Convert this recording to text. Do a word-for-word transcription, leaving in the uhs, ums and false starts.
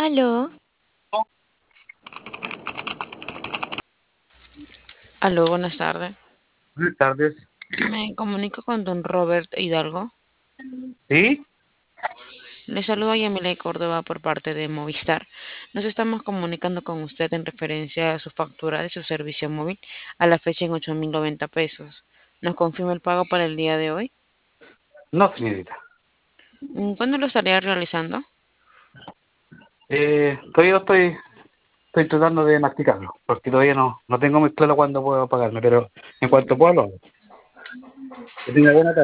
Aló, aló, buenas tardes. Buenas tardes. Me comunico con don Robert Hidalgo. ¿Sí? Le saludo a Yamile Córdoba por parte de Movistar. Nos estamos comunicando con usted en referencia a su factura de su servicio móvil a la fecha en ocho mil noventa pesos. ¿Nos confirma el pago para el día de hoy? No, señorita. Mm, ¿Cuándo lo estaría realizando? Eh, todavía estoy, estoy tratando de masticarlo, porque todavía no, no tengo muy claro cuándo puedo pagarme, pero en cuanto pueda lo hago. Que tenga buena tarde.